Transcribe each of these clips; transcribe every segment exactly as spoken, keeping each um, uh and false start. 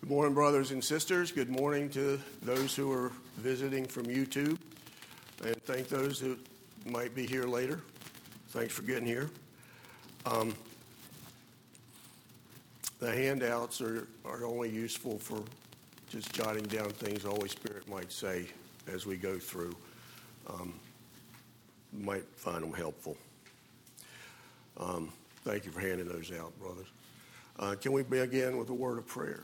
Good morning, brothers and sisters. Good morning to those who are visiting from YouTube. And thank those who might be here later. Thanks for getting here. Um, the handouts are, are only useful for just jotting down things the Holy Spirit might say as we go through. Um, you might find them helpful. Um, thank you for handing those out, brothers. Uh, can we begin with a word of prayer?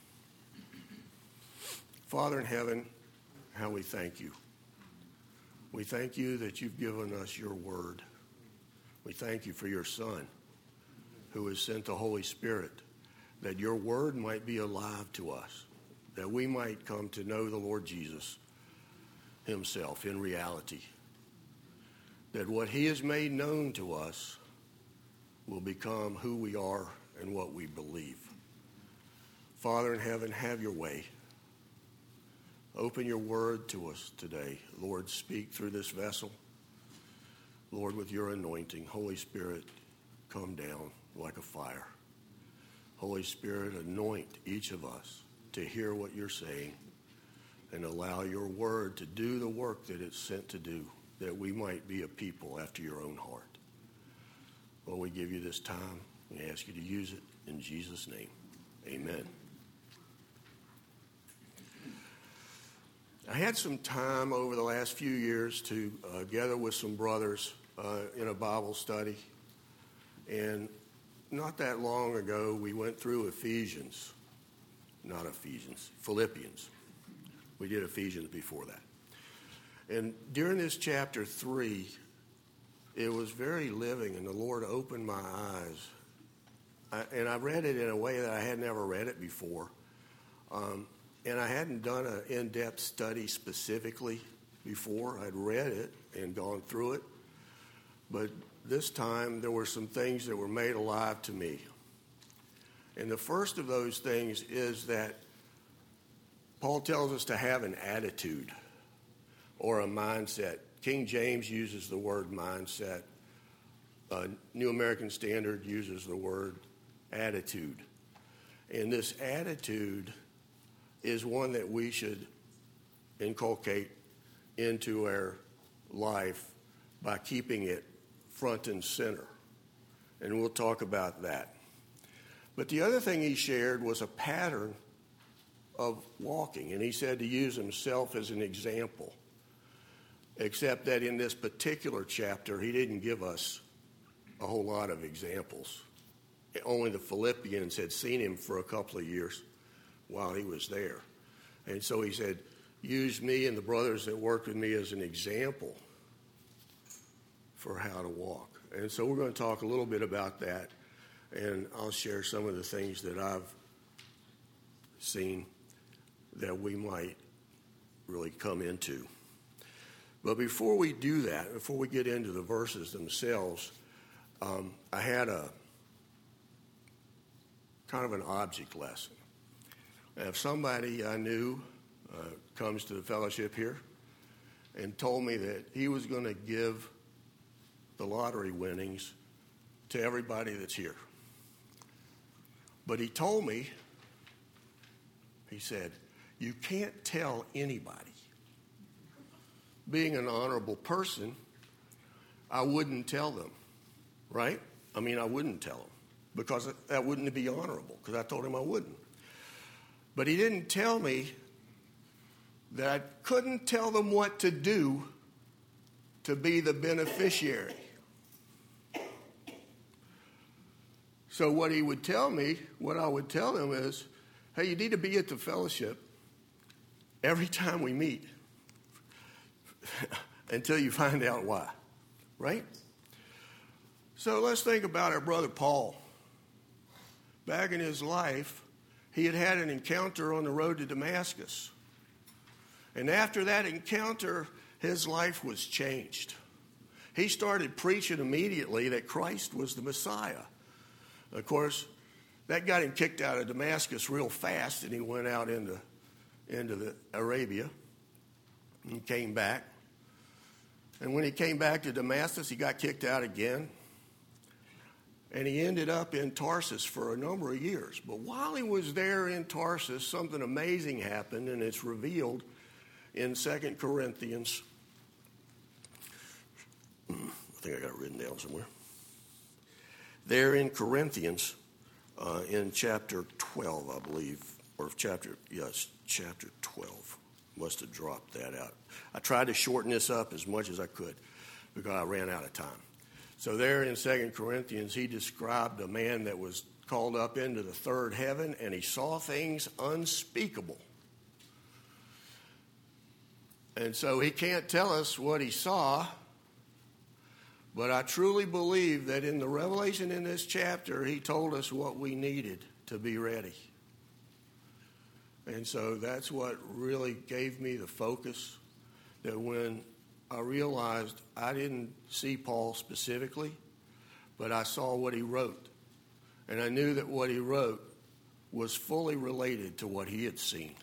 Father in heaven, how we thank you. We thank you that you've given us your word. We thank you for your Son, who has sent the Holy Spirit, that your word might be alive to us, that we might come to know the Lord Jesus himself in reality, that what he has made known to us will become who we are and what we believe. Father in heaven, have your way. Open your word to us today. Lord, speak through this vessel. Lord, with your anointing, Holy Spirit, come down like a fire. Holy Spirit, anoint each of us to hear what you're saying and allow your word to do the work that it's sent to do, that we might be a people after your own heart. Lord, we give you this time. We ask you to use it in Jesus' name. Amen. I had some time over the last few years to uh, gather with some brothers uh, in a Bible study. And not that long ago, we went through Ephesians. Not Ephesians, Philippians. We did Ephesians before that. And during this chapter three, it was very living, and the Lord opened my eyes. I, and I read it in a way that I had never read it before. Um, and I hadn't done an in-depth study specifically before. I'd read it and gone through it. But this time, there were some things that were made alive to me. And the first of those things is that Paul tells us to have an attitude or a mindset. King James uses the word mindset. Uh, New American Standard uses the word attitude. And this attitude is one that we should inculcate into our life by keeping it front and center. And we'll talk about that. But the other thing he shared was a pattern of walking. And he said to use himself as an example. Except that in this particular chapter, he didn't give us a whole lot of examples. Only the Philippians had seen him for a couple of years while he was there. And so he said, use me and the brothers that work with me as an example for how to walk. And so we're going to talk a little bit about that, and I'll share some of the things that I've seen that we might really come into. But before we do that, before we get into the verses themselves, um, I had a kind of an object lesson. If somebody I knew uh, comes to the fellowship here and told me that he was going to give the lottery winnings to everybody that's here. But he told me, he said, you can't tell anybody. Being an honorable person, I wouldn't tell them, right? I mean, I wouldn't tell them because that wouldn't be honorable because I told him I wouldn't. But he didn't tell me that I couldn't tell them what to do to be the beneficiary. So what he would tell me, what I would tell them is, hey, you need to be at the fellowship every time we meet until you find out why, right? So let's think about our brother Paul. Back in his life, he had had an encounter on the road to Damascus. And after that encounter, his life was changed. He started preaching immediately that Christ was the Messiah. Of course, that got him kicked out of Damascus real fast, and he went out into, into the Arabia and came back. And when he came back to Damascus, he got kicked out again. And he ended up in Tarsus for a number of years. But while he was there in Tarsus, something amazing happened, and it's revealed in Second Corinthians. I think I got it written down somewhere. There in Corinthians, uh, in chapter twelve, I believe, or chapter, yes, chapter twelve. Must have dropped that out. I tried to shorten this up as much as I could because I ran out of time. So there in Second Corinthians, he described a man that was called up into the third heaven, and he saw things unspeakable. And so he can't tell us what he saw, but I truly believe that in the revelation in this chapter, he told us what we needed to be ready. And so that's what really gave me the focus, that when I realized I didn't see Paul specifically, but I saw what he wrote. And I knew that what he wrote was fully related to what he had seen.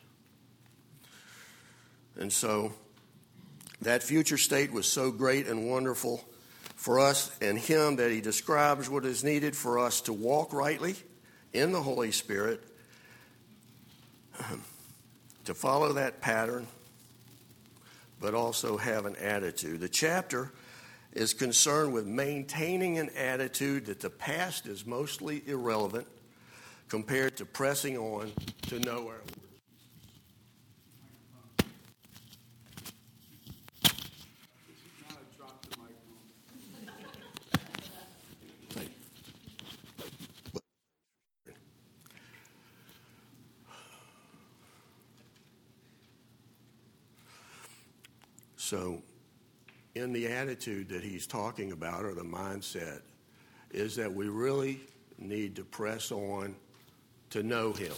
And so that future state was so great and wonderful for us and him that he describes what is needed for us to walk rightly in the Holy Spirit, to follow that pattern, but also have an attitude. The chapter is concerned with maintaining an attitude that the past is mostly irrelevant compared to pressing on to know our Lord. So, in the attitude that he's talking about, or the mindset, is that we really need to press on to know him.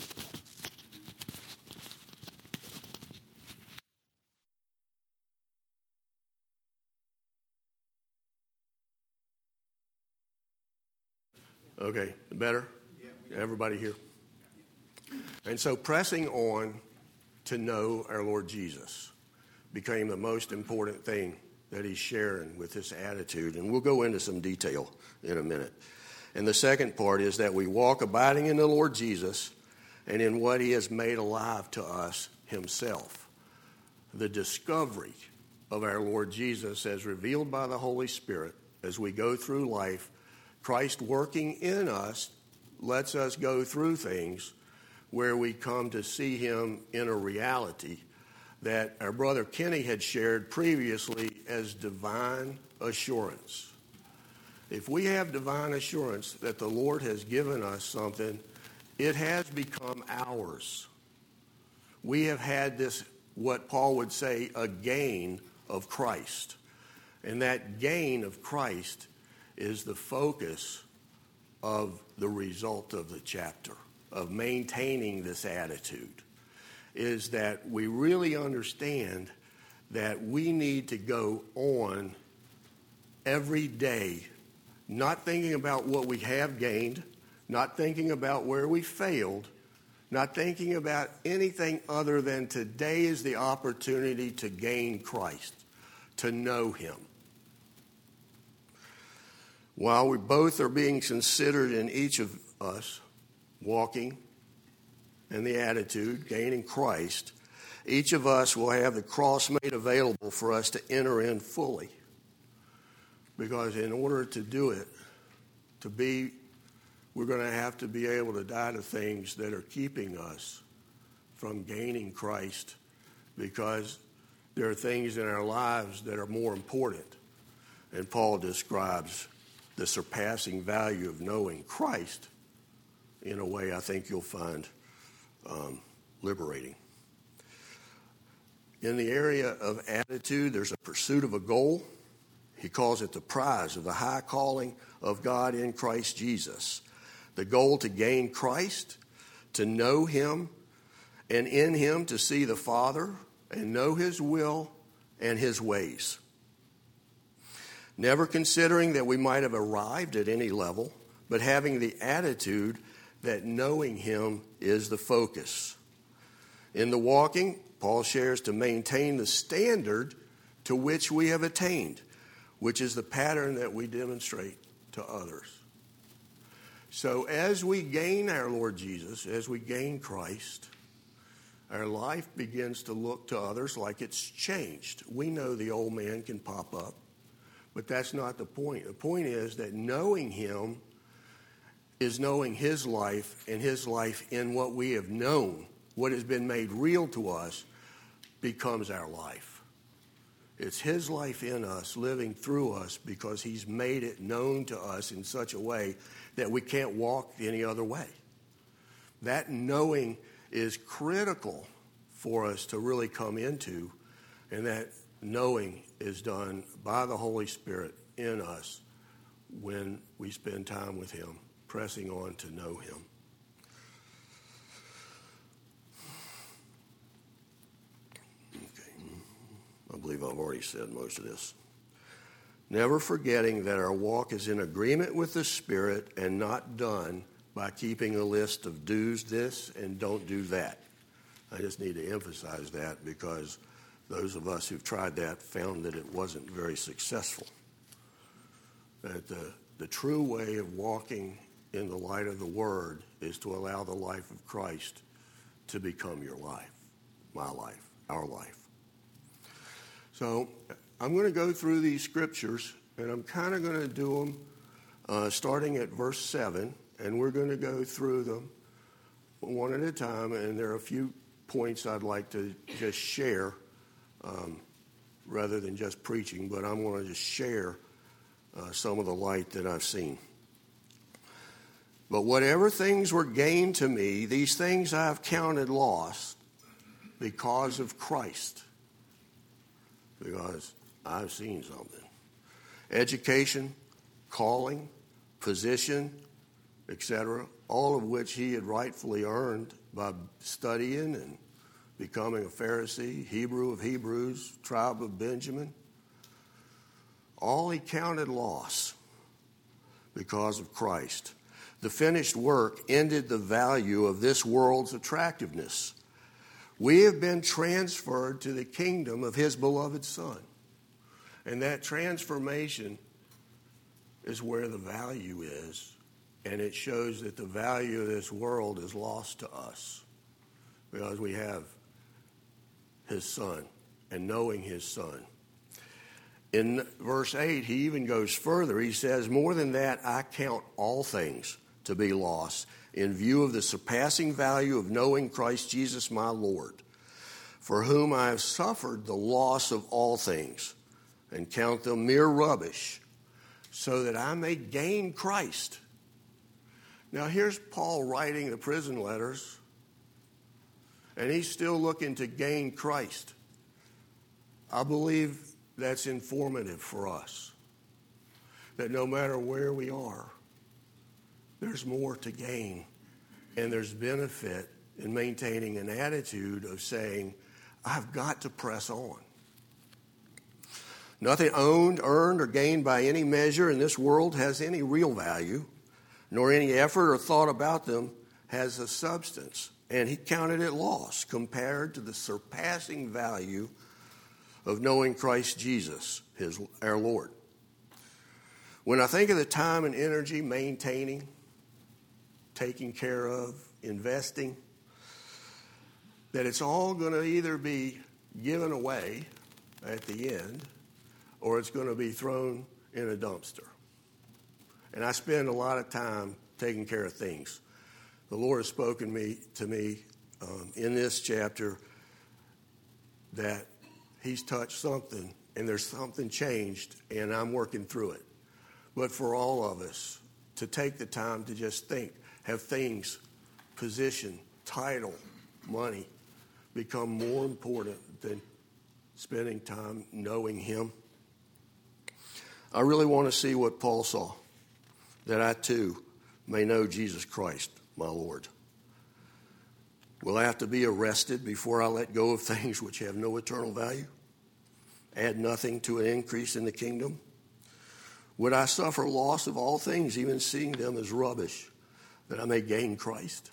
Okay, better? Everybody here? And so pressing on to know our Lord Jesus became the most important thing that he's sharing with this attitude. And we'll go into some detail in a minute. And the second part is that we walk abiding in the Lord Jesus and in what he has made alive to us himself. The discovery of our Lord Jesus as revealed by the Holy Spirit as we go through life, Christ working in us lets us go through things where we come to see him in a reality that our brother Kenny had shared previously as divine assurance. If we have divine assurance that the Lord has given us something, it has become ours. We have had this, what Paul would say, a gain of Christ. And that gain of Christ is the focus of the result of the chapter, of maintaining this attitude. Is that we really understand that we need to go on every day, not thinking about what we have gained, not thinking about where we failed, not thinking about anything other than today is the opportunity to gain Christ, to know him. While we both are being considered in each of us, walking and the attitude, gaining Christ, each of us will have the cross made available for us to enter in fully. Because in order to do it, to be, we're going to have to be able to die to things that are keeping us from gaining Christ, because there are things in our lives that are more important. And Paul describes the surpassing value of knowing Christ in a way I think you'll find Um, liberating. In the area of attitude, there's a pursuit of a goal. He calls it the prize of the high calling of God in Christ Jesus. The goal to gain Christ, to know him, and in him to see the Father and know his will and his ways. Never considering that we might have arrived at any level, but having the attitude that knowing him is the focus. In the walking, Paul shares to maintain the standard to which we have attained, which is the pattern that we demonstrate to others. So as we gain our Lord Jesus, as we gain Christ, our life begins to look to others like it's changed. We know the old man can pop up, but that's not the point. The point is that knowing him is knowing his life, and his life in what we have known, what has been made real to us, becomes our life. It's his life in us, living through us, because he's made it known to us in such a way that we can't walk any other way. That knowing is critical for us to really come into, and that knowing is done by the Holy Spirit in us when we spend time with him, pressing on to know him. Okay, I believe I've already said most of this. Never forgetting that our walk is in agreement with the Spirit and not done by keeping a list of do's this and don't do that. I just need to emphasize that because those of us who've tried that found that it wasn't very successful. That the, the true way of walking in the light of the Word is to allow the life of Christ to become your life, my life, our life. So I'm going to go through these scriptures, and I'm kind of going to do them uh, starting at verse seven, and we're going to go through them one at a time, and there are a few points I'd like to just share um, rather than just preaching, but I'm going to just share uh, some of the light that I've seen. But whatever things were gained to me, these things I have counted lost because of Christ. Because I've seen something. Education, calling, position, et cetera, all of which he had rightfully earned by studying and becoming a Pharisee, Hebrew of Hebrews, tribe of Benjamin. All he counted loss because of Christ. The finished work ended the value of this world's attractiveness. We have been transferred to the kingdom of his beloved Son. And that transformation is where the value is. And it shows that the value of this world is lost to us because we have his Son and knowing his Son. In verse eight, he even goes further. He says, more than that, I count all things to be lost in view of the surpassing value of knowing Christ Jesus my Lord, for whom I have suffered the loss of all things and count them mere rubbish, so that I may gain Christ. Now here's Paul writing the prison letters, and he's still looking to gain Christ. I believe that's informative for us, that no matter where we are, there's more to gain, and there's benefit in maintaining an attitude of saying, I've got to press on. Nothing owned, earned, or gained by any measure in this world has any real value, nor any effort or thought about them has a substance. And he counted it loss compared to the surpassing value of knowing Christ Jesus, his, our Lord. When I think of the time and energy maintaining, taking care of, investing, that it's all going to either be given away at the end or it's going to be thrown in a dumpster. And I spend a lot of time taking care of things. The Lord has spoken me, to me um, in this chapter that he's touched something and there's something changed and I'm working through it. But for all of us to take the time to just think, have things, position, title, money become more important than spending time knowing him. I really want to see what Paul saw, that I too may know Jesus Christ, my Lord. Will I have to be arrested before I let go of things which have no eternal value? Add nothing to an increase in the kingdom? Would I suffer loss of all things, even seeing them as rubbish, that I may gain Christ?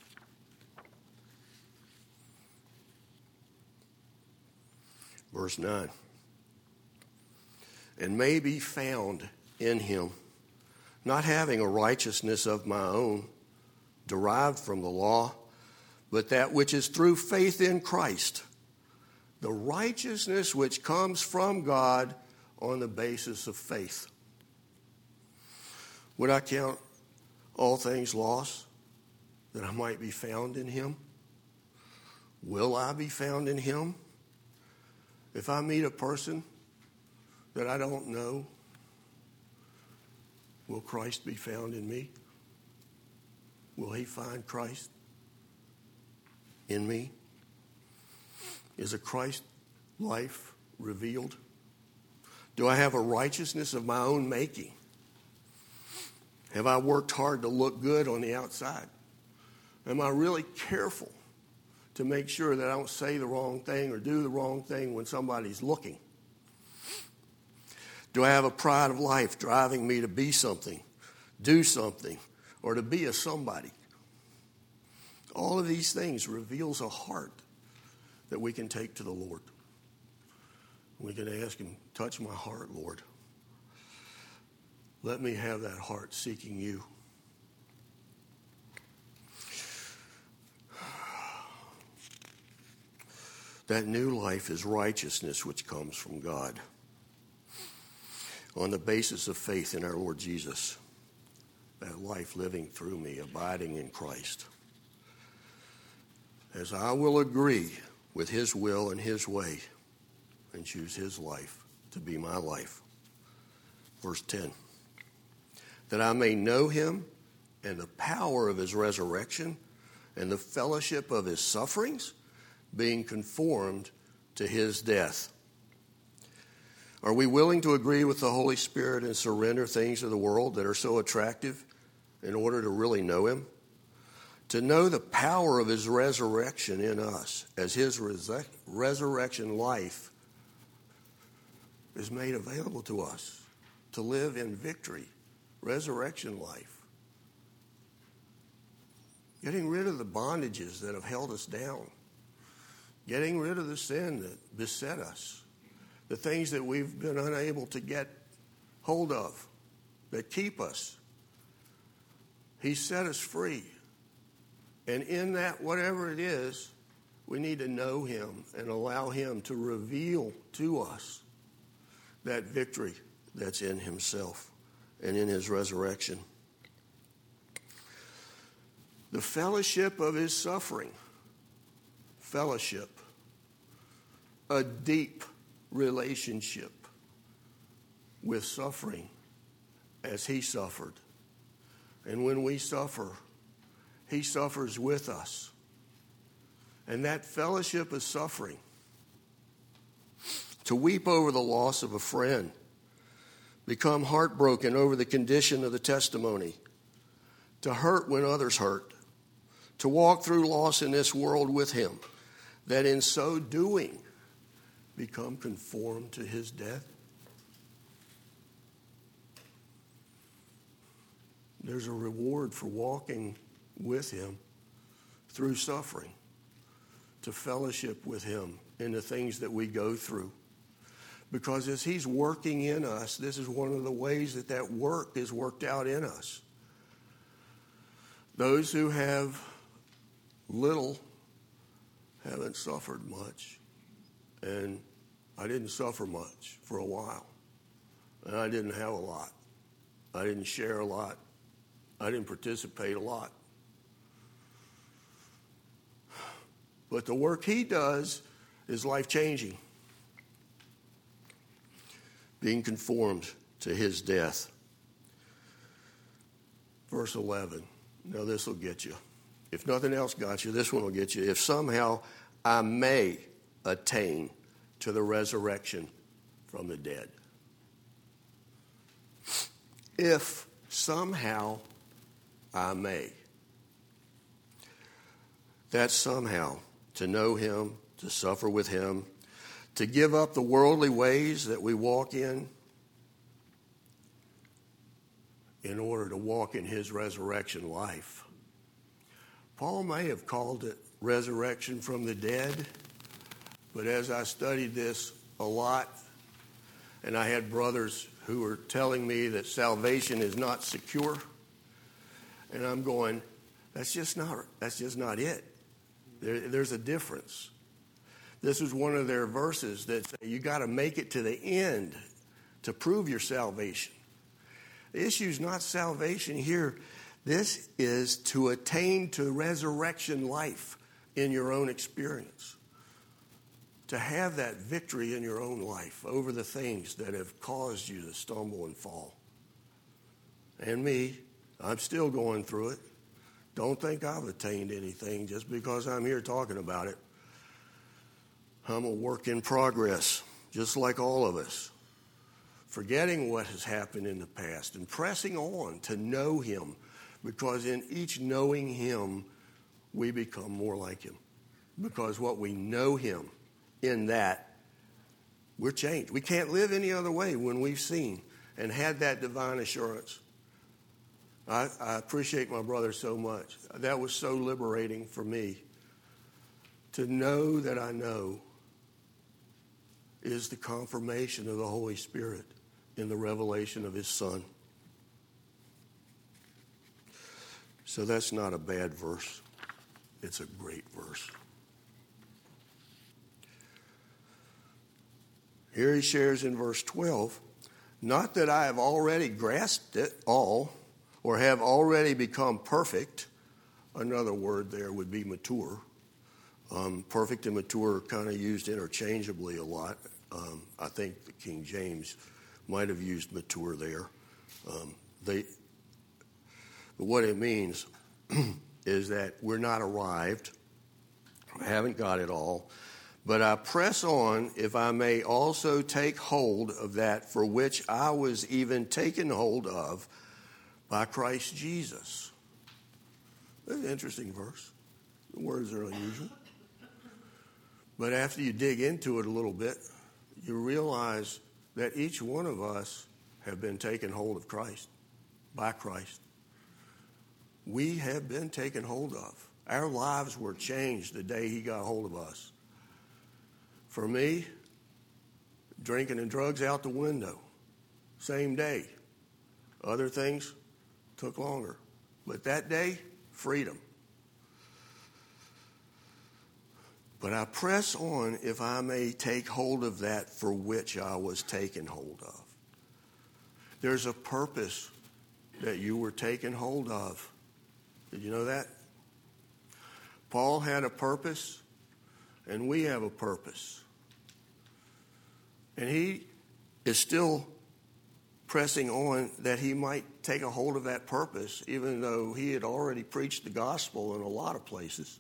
Verse nine. And may be found in him, not having a righteousness of my own derived from the law, but that which is through faith in Christ, the righteousness which comes from God on the basis of faith. Would I count all things lost that I might be found in him? Will I be found in him? If I meet a person that I don't know, will Christ be found in me? Will he find Christ in me? Is a Christ life revealed? Do I have a righteousness of my own making? Have I worked hard to look good on the outside? Am I really careful to make sure that I don't say the wrong thing or do the wrong thing when somebody's looking? Do I have a pride of life driving me to be something, do something, or to be a somebody? All of these things reveals a heart that we can take to the Lord. We can ask him, touch my heart, Lord. Let me have that heart seeking you. That new life is righteousness which comes from God on the basis of faith in our Lord Jesus. That life living through me, abiding in Christ. As I will agree with his will and his way and choose his life to be my life. Verse ten. That I may know him and the power of his resurrection and the fellowship of his sufferings, being conformed to his death. Are we willing to agree with the Holy Spirit and surrender things of the world that are so attractive in order to really know him? To know the power of his resurrection in us as his res- resurrection life is made available to us. To live in victory, resurrection life. Getting rid of the bondages that have held us down. Getting rid of the sin that beset us. The things that we've been unable to get hold of that keep us. He set us free. And in that, whatever it is, we need to know him and allow him to reveal to us that victory that's in himself and in his resurrection. The fellowship of his suffering. Fellowship. A deep relationship with suffering as he suffered. And when we suffer, he suffers with us. And that fellowship of suffering, to weep over the loss of a friend, become heartbroken over the condition of the testimony, to hurt when others hurt, to walk through loss in this world with him, that in so doing, become conformed to his death. There's a reward for walking with him through suffering, to fellowship with him in the things that we go through. Because as he's working in us, this is one of the ways that that work is worked out in us. Those who have little haven't suffered much. And I didn't suffer much for a while. And I didn't have a lot. I didn't share a lot. I didn't participate a lot. But the work he does is life-changing. Being conformed to his death. Verse eleven. Now this will get you. If nothing else got you, this one will get you. If somehow I may attain to the resurrection from the dead. If somehow I may. That somehow, to know him, to suffer with him, to give up the worldly ways that we walk in, in order to walk in his resurrection life. Paul may have called it resurrection from the dead, but as I studied this a lot, and I had brothers who were telling me that salvation is not secure. And I'm going, that's just not, that's just not it. There, there's a difference. This is one of their verses that say you got to make it to the end to prove your salvation. The issue is not salvation here. This is to attain to resurrection life in your own experience. To have that victory in your own life over the things that have caused you to stumble and fall. And me, I'm still going through it. Don't think I've attained anything just because I'm here talking about it. I'm a work in progress, just like all of us. Forgetting what has happened in the past and pressing on to know him, because in each knowing him, we become more like him. Because what we know him, in that, we're changed. We can't live any other way when we've seen and had that divine assurance. I, I appreciate my brother so much. That was so liberating for me. To know that I know is the confirmation of the Holy Spirit in the revelation of his Son. So that's not a bad verse. It's a great verse. Here he shares in verse twelve, not that I have already grasped it all or have already become perfect. Another word there would be mature. Um, perfect and mature are kind of used interchangeably a lot. Um, I think the King James might have used mature there. Um, they, but what it means is that we're not arrived, haven't got it all, but I press on if I may also take hold of that for which I was even taken hold of by Christ Jesus. That's an interesting verse. The words are unusual. But after you dig into it a little bit, you realize that each one of us have been taken hold of Christ, by Christ. We have been taken hold of. Our lives were changed the day he got hold of us. For me, drinking and drugs out the window, same day. Other things took longer. But that day, freedom. But I press on if I may take hold of that for which I was taken hold of. There's a purpose that you were taken hold of. Did you know that? Paul had a purpose, and we have a purpose. And he is still pressing on that he might take a hold of that purpose, even though he had already preached the gospel in a lot of places.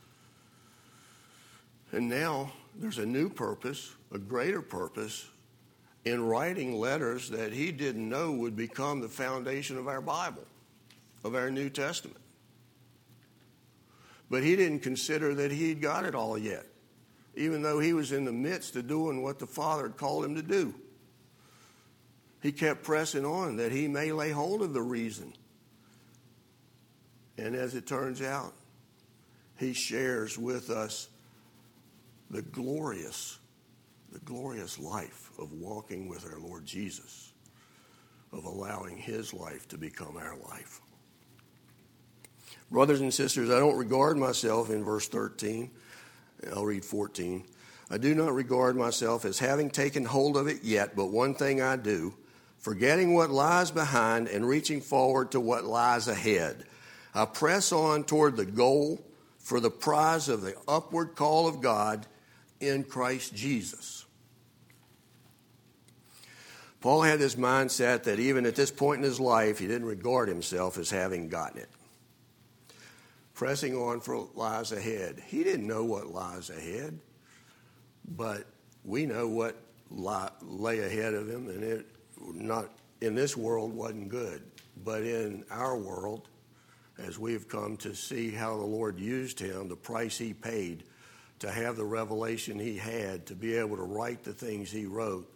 And now there's a new purpose, a greater purpose, in writing letters that he didn't know would become the foundation of our Bible, of our New Testament. But he didn't consider that he'd got it all yet, even though he was in the midst of doing what the Father had called him to do. He kept pressing on that he may lay hold of the reason. And as it turns out, he shares with us the glorious, the glorious life of walking with our Lord Jesus, of allowing his life to become our life. Brothers and sisters, I don't regard myself, in verse thirteen, I'll read fourteen, I do not regard myself as having taken hold of it yet, but one thing I do, forgetting what lies behind and reaching forward to what lies ahead. I press on toward the goal for the prize of the upward call of God in Christ Jesus. Paul had this mindset that even at this point in his life, he didn't regard himself as having gotten it. Pressing on for what lies ahead. He didn't know what lies ahead, but we know what lie, lay ahead of him, and it not in this world wasn't good, but in our world, as we've come to see how the Lord used him, the price he paid to have the revelation he had, to be able to write the things he wrote,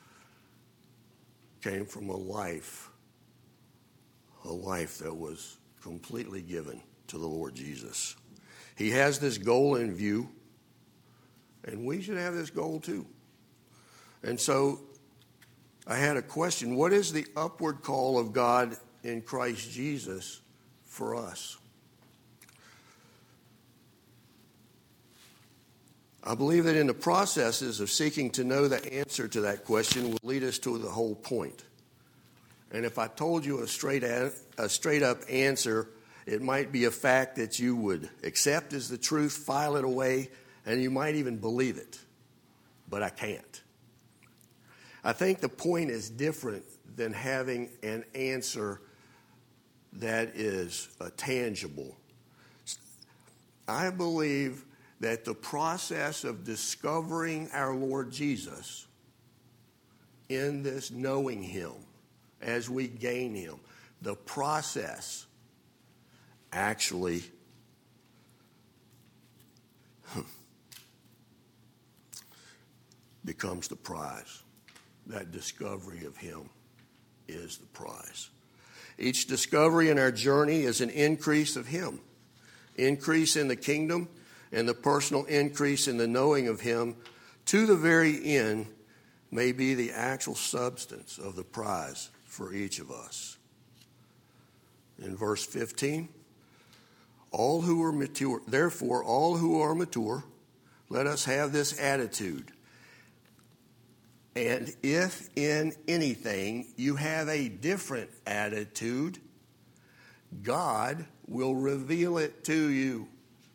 came from a life, a life that was completely given to the Lord Jesus. He has this goal in view, and we should have this goal too. And so I had a question. What is the upward call of God in Christ Jesus for us? I believe that in the processes of seeking to know the answer to that question will lead us to the whole point. And if I told you a straight a, a straight up answer, it might be a fact that you would accept as the truth, file it away, and you might even believe it. But I can't. I think the point is different than having an answer that is uh, tangible. I believe that the process of discovering our Lord Jesus in this knowing Him as we gain Him, the process actually becomes the prize. That discovery of Him is the prize. Each discovery in our journey is an increase of Him, increase in the kingdom, and the personal increase in the knowing of Him to the very end may be the actual substance of the prize for each of us. In verse fifteen, all who are mature, therefore all who are mature, let us have this attitude. And if in anything you have a different attitude, God will reveal it to you.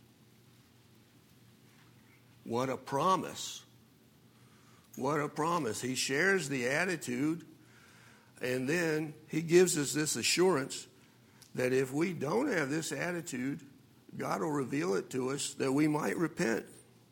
What a promise. What a promise. He shares the attitude, and then He gives us this assurance that if we don't have this attitude, God will reveal it to us that we might repent.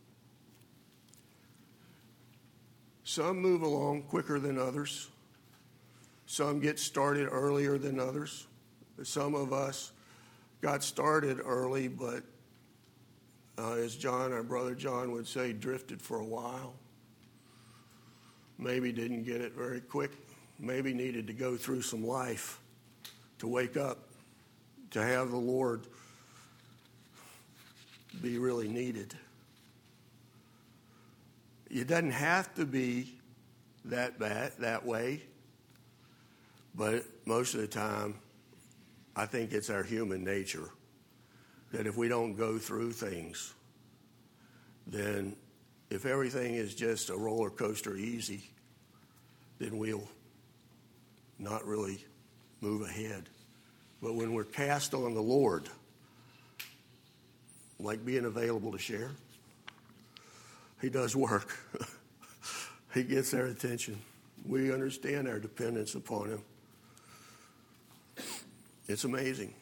Some move along quicker than others. Some get started earlier than others. Some of us got started early, but uh, as John, our brother John would say, drifted for a while. Maybe didn't get it very quick. Maybe needed to go through some life to wake up, to have the Lord be really needed. It doesn't have to be that bad, that way, but most of the time, I think it's our human nature that if we don't go through things, then if everything is just a roller coaster easy, then we'll not really move ahead. But when we're cast on the Lord, like being available to share, He does work. He gets our attention. We understand our dependence upon Him. It's amazing.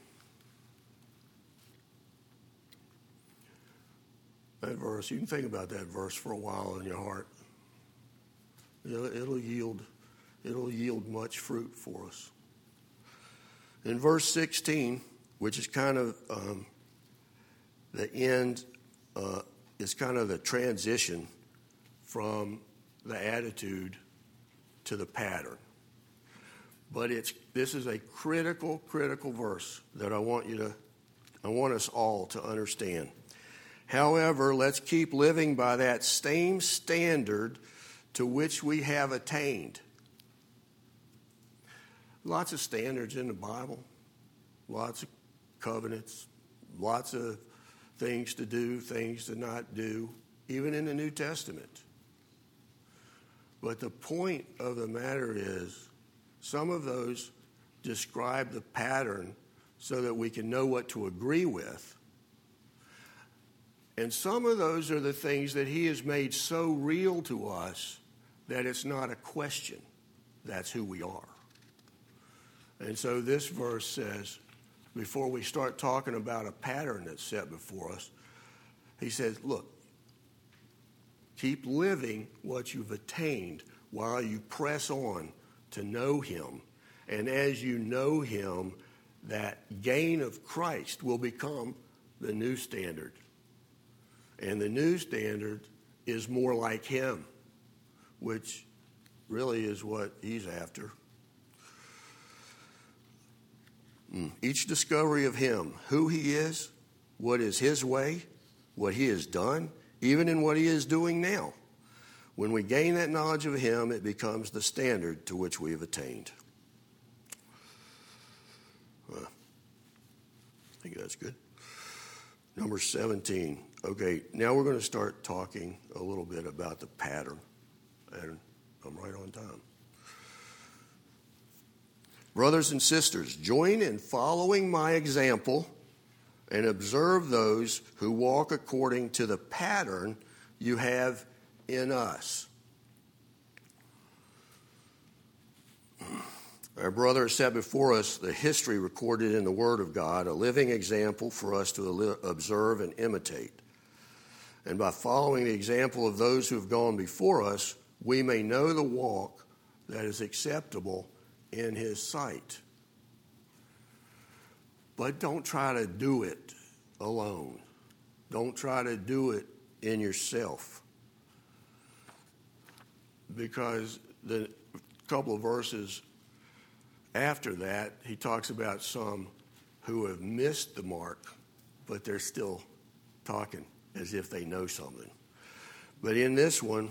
That verse, you can think about that verse for a while in your heart. It'll, it'll yield, it'll yield much fruit for us. In verse sixteen, which is kind of um, the end, uh, is kind of the transition from the attitude to the pattern. But it's this is a critical, critical verse that I want you to, I want us all to understand. However, let's keep living by that same standard to which we have attained. Lots of standards in the Bible, lots of covenants, lots of things to do, things to not do, even in the New Testament. But the point of the matter is, some of those describe the pattern so that we can know what to agree with. And some of those are the things that He has made so real to us that it's not a question. That's who we are. And so this verse says, before we start talking about a pattern that's set before us, he says, look, keep living what you've attained while you press on to know Him. And as you know Him, that gain of Christ will become the new standard. And the new standard is more like Him, which really is what He's after. Each discovery of Him, who He is, what is His way, what He has done, even in what He is doing now, When we gain that knowledge of him, it becomes the standard to which we have attained. Uh, I think that's good. Number seventeen. Okay, now we're going to start talking a little bit about the pattern. And I'm right on time. Brothers and sisters, join in following my example and observe those who walk according to the pattern you have in us. Our brother has set before us the history recorded in the Word of God, a living example for us to observe and imitate. And by following the example of those who have gone before us, we may know the walk that is acceptable in his sight. But don't try to do it alone. Don't try to do it in yourself. Because the couple of verses after that, he talks about some who have missed the mark, but they're still talking as if they know something. But in this one,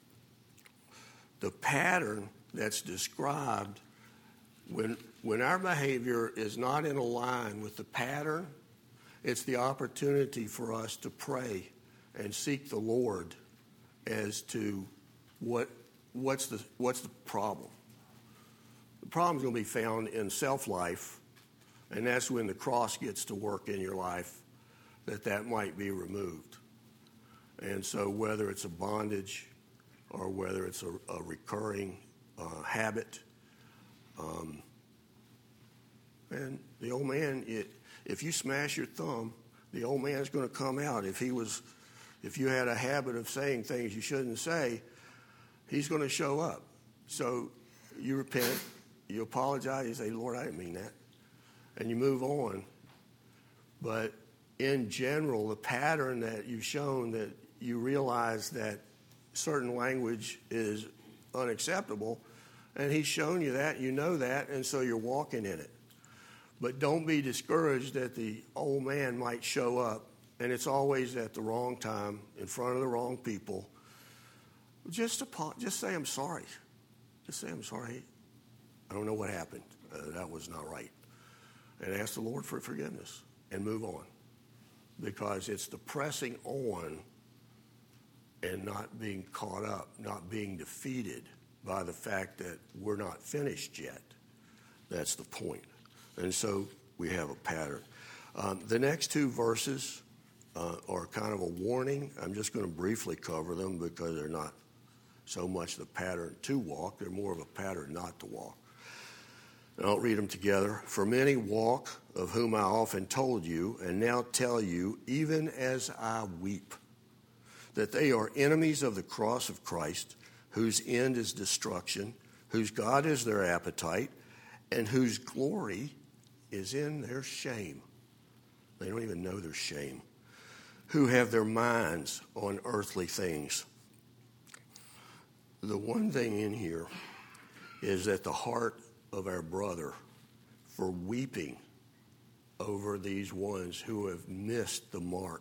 the pattern that's described, when, when our behavior is not in a line with the pattern, it's the opportunity for us to pray and seek the Lord as to what what's the what's the problem. The problem's going to be found in self-life, and that's when the cross gets to work in your life, that that might be removed. And so whether it's a bondage or whether it's a, a recurring uh, habit, um, and the old man, it, if you smash your thumb, the old man's going to come out. If he was, if you had a habit of saying things you shouldn't say, he's going to show up. So you repent, you apologize, you say, Lord, I didn't mean that, and you move on. But in general, the pattern that you've shown, that you realize that certain language is unacceptable, and he's shown you that, you know that, and so you're walking in it. But don't be discouraged that the old man might show up, and it's always at the wrong time, in front of the wrong people. Just, just say, I'm sorry. Just say, I'm sorry. I don't know what happened. Uh, that was not right. And ask the Lord for forgiveness and move on. Because it's the pressing on and not being caught up, not being defeated by the fact that we're not finished yet. That's the point. And so we have a pattern. Um, the next two verses uh, are kind of a warning. I'm just going to briefly cover them because they're not so much the pattern to walk. They're more of a pattern not to walk. And I'll read them together. For many walk, of whom I often told you, and now tell you, even as I weep, that they are enemies of the cross of Christ, whose end is destruction, whose God is their appetite, and whose glory is in their shame. They don't even know their shame. Who have their minds on earthly things. The one thing in here is that the heart of our brother for weeping over these ones who have missed the mark,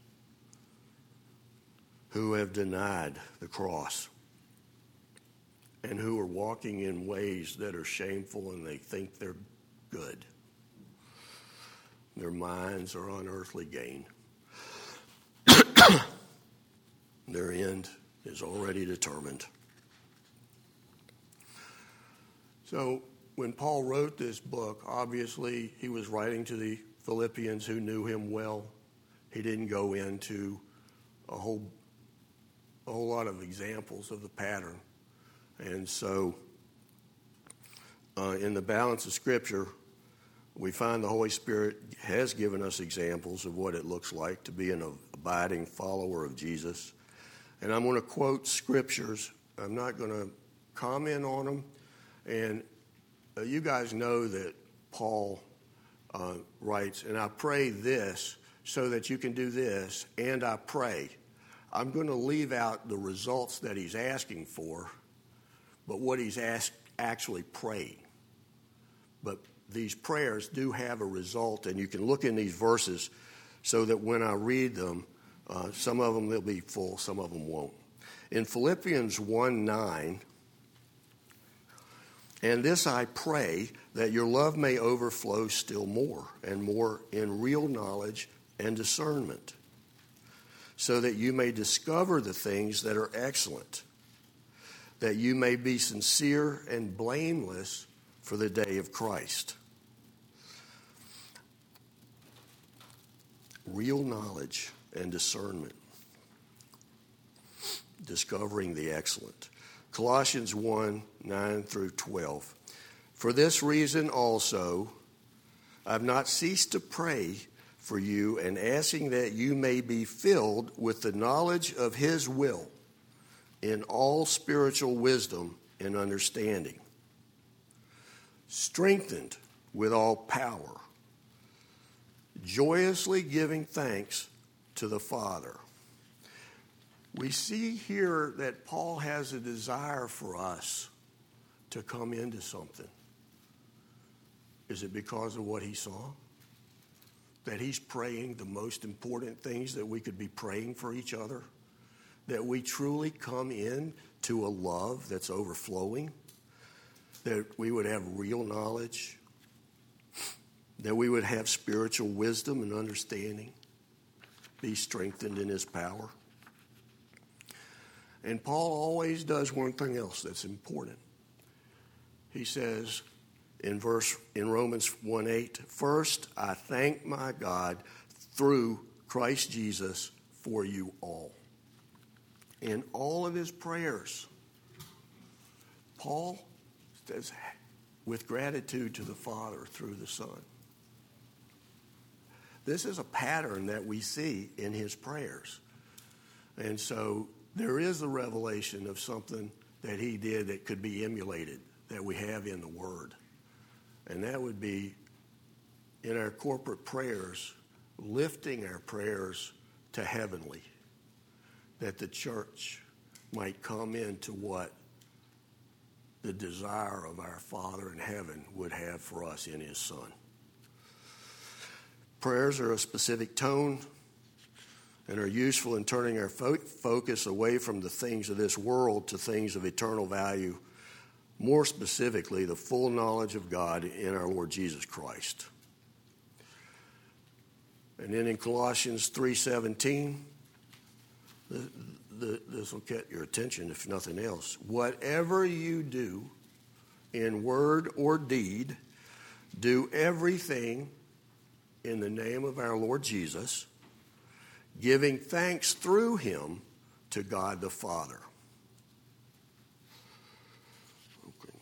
who have denied the cross, and who are walking in ways that are shameful and they think they're good. Their minds are on earthly gain. Their end is already determined. So when Paul wrote this book, obviously he was writing to the Philippians who knew him well. He didn't go into a whole, a whole lot of examples of the pattern. And so uh, in the balance of Scripture, we find the Holy Spirit has given us examples of what it looks like to be an abiding follower of Jesus. And I'm going to quote scriptures. I'm not going to comment on them. And uh, you guys know that Paul uh, writes, and I pray this so that you can do this, and I pray. I'm going to leave out the results that he's asking for, but what he's asked, actually praying. But these prayers do have a result, and you can look in these verses so that when I read them, uh, some of them they'll be full, some of them won't. In Philippians one nine, and this I pray, that your love may overflow still more and more in real knowledge and discernment, so that you may discover the things that are excellent, that you may be sincere and blameless for the day of Christ. Real knowledge and discernment. Discovering the excellent. Colossians one nine through twelve. For this reason also, I've not ceased to pray for you and asking that you may be filled with the knowledge of his will in all spiritual wisdom and understanding, strengthened with all power, joyously giving thanks to the Father. We see here that Paul has a desire for us to come into something. Is it because of what he saw? That he's praying the most important things that we could be praying for each other? That we truly come in to a love that's overflowing? That we would have real knowledge? That we would have spiritual wisdom and understanding? Be strengthened in his power? And Paul always does one thing else that's important. He says in verse in Romans one eight, first I thank my God through Christ Jesus for you all. In all of his prayers, Paul says, with gratitude to the Father through the Son. This is a pattern that we see in his prayers. And so there is a revelation of something that he did that could be emulated, that we have in the Word. And that would be in our corporate prayers, lifting our prayers to heavenly, that the church might come into what the desire of our Father in heaven would have for us in his Son. Prayers are a specific tone and are useful in turning our fo- focus away from the things of this world to things of eternal value, more specifically, the full knowledge of God in our Lord Jesus Christ. And then in Colossians three seventeen, the, the, this will get your attention if nothing else. Whatever you do in word or deed, do everything in the name of our Lord Jesus, giving thanks through him to God the Father. Okay.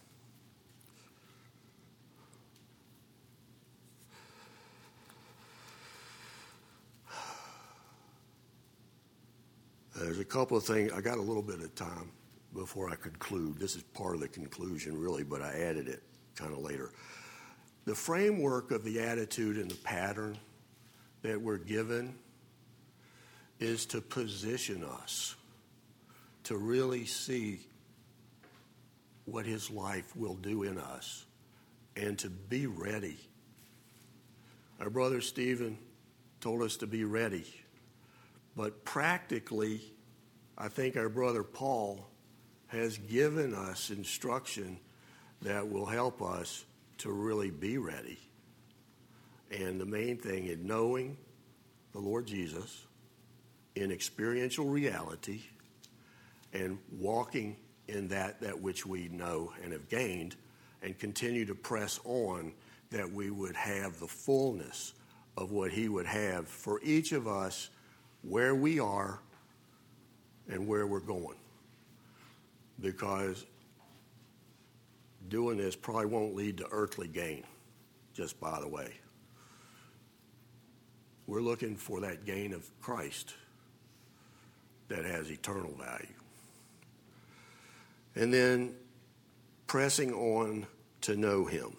There's a couple of things. I got a little bit of time before I conclude. This is part of the conclusion, really, but I added it kind of later. The framework of the attitude and the pattern that we're given is to position us to really see what his life will do in us and to be ready. Our brother Stephen told us to be ready, but practically, I think our brother Paul has given us instruction that will help us to really be ready. And the main thing is knowing the Lord Jesus in experiential reality and walking in that, that which we know and have gained, and continue to press on that we would have the fullness of what he would have for each of us where we are and where we're going. Because doing this probably won't lead to earthly gain, just by the way. We're looking for that gain of Christ that has eternal value. And then pressing on to know him.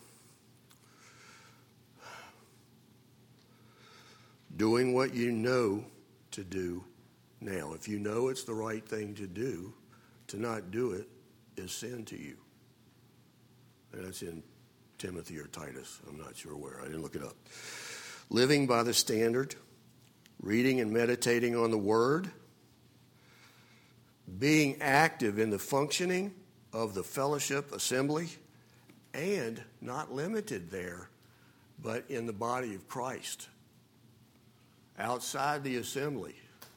Doing what you know to do now. If you know it's the right thing to do, to not do it is sin to you. And that's in Timothy or Titus. I'm not sure where. I didn't look it up. Living by the standard, reading and meditating on the Word, being active in the functioning of the fellowship assembly, and not limited there, but in the body of Christ, outside the assembly.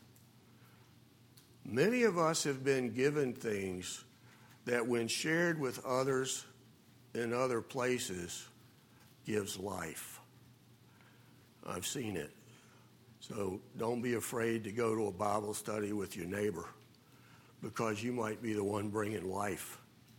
Many of us have been given things that when shared with others in other places gives life. I've seen it. So don't be afraid to go to a Bible study with your neighbor, because you might be the one bringing life.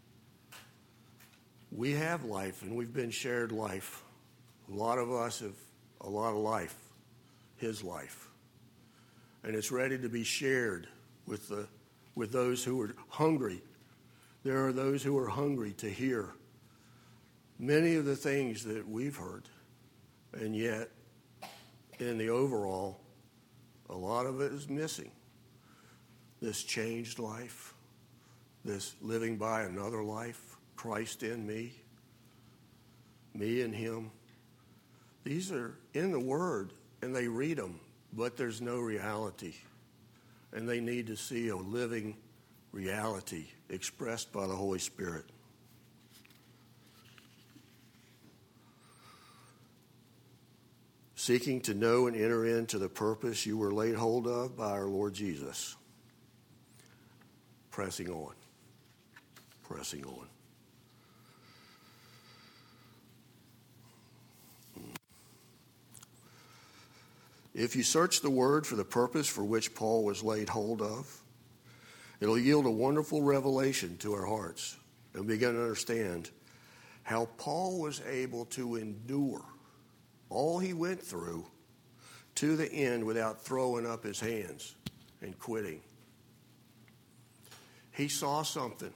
We have life, and we've been shared life. A lot of us have a lot of life, his life. And it's ready to be shared with the with those who are hungry. There are those who are hungry to hear many of the things that we've heard. And yet, in the overall, a lot of it is missing. This changed life, this living by another life, Christ in me, me in him. These are in the Word, and they read them, but there's no reality. And they need to see a living reality expressed by the Holy Spirit. Seeking to know and enter into the purpose you were laid hold of by our Lord Jesus. Pressing on. Pressing on. If you search the Word for the purpose for which Paul was laid hold of, it'll yield a wonderful revelation to our hearts and begin to understand how Paul was able to endure all he went through to the end without throwing up his hands and quitting. He saw something.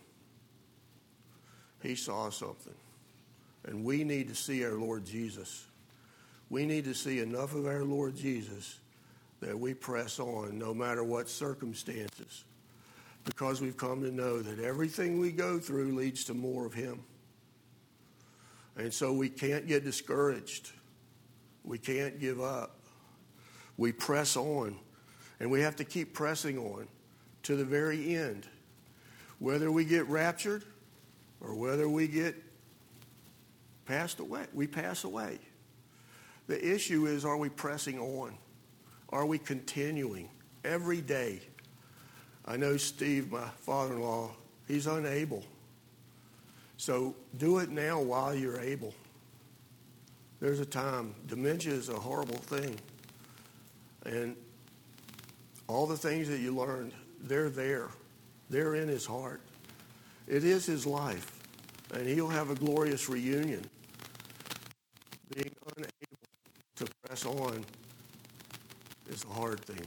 He saw something. And we need to see our Lord Jesus. We need to see enough of our Lord Jesus that we press on no matter what circumstances, because we've come to know that everything we go through leads to more of him. And so we can't get discouraged. We can't give up. We press on, and we have to keep pressing on to the very end. Whether we get raptured or whether we get passed away, we pass away. The issue is, are we pressing on? Are we continuing every day? I know Steve, my father-in-law, he's unable. So do it now while you're able. There's a time. Dementia is a horrible thing. And all the things that you learned, they're there. They're in his heart. It is his life. And he'll have a glorious reunion. Being unable to press on is a hard thing.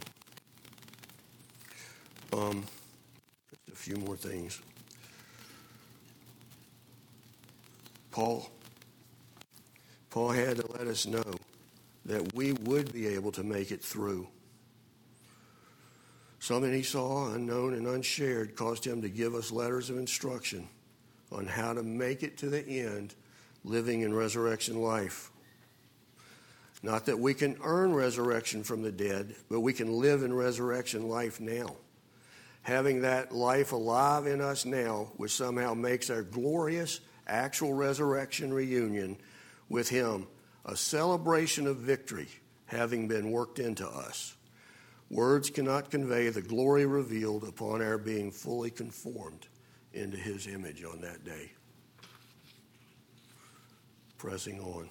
Um, just a few more things. Paul, Paul had to let us know that we would be able to make it through. Something he saw, unknown and unshared, caused him to give us letters of instruction on how to make it to the end, living in resurrection life. Not that we can earn resurrection from the dead, but we can live in resurrection life now. Having that life alive in us now, which somehow makes our glorious actual resurrection reunion with him a celebration of victory, having been worked into us. Words cannot convey the glory revealed upon our being fully conformed into his image on that day. Pressing on.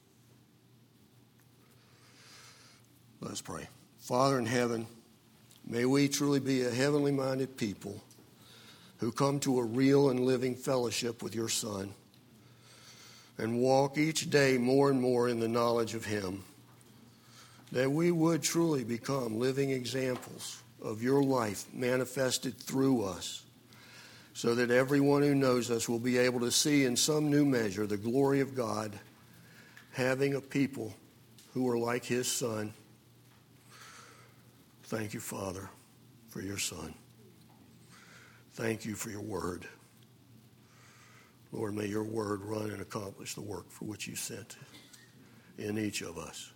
Let's pray. Father in heaven, may we truly be a heavenly minded people who come to a real and living fellowship with your Son and walk each day more and more in the knowledge of him, that we would truly become living examples of your life manifested through us, so that everyone who knows us will be able to see in some new measure the glory of God, having a people who are like his Son. Thank you, Father, for your Son. Thank you for your word. Lord, may your word run and accomplish the work for which you sent in each of us.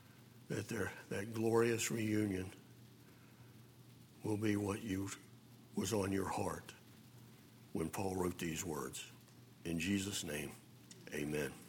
That there, that glorious reunion will be what you was on your heart when Paul wrote these words. In Jesus' name, amen.